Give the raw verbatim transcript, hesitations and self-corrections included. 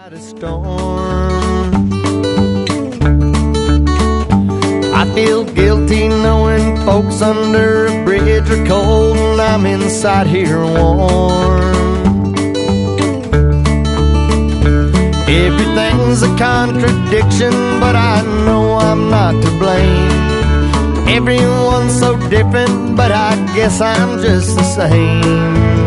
A storm. I feel guilty knowing folks under a bridge are cold and I'm inside here warm. Everything's a contradiction, but I know I'm not to blame. Everyone's so different, but I guess I'm just the same.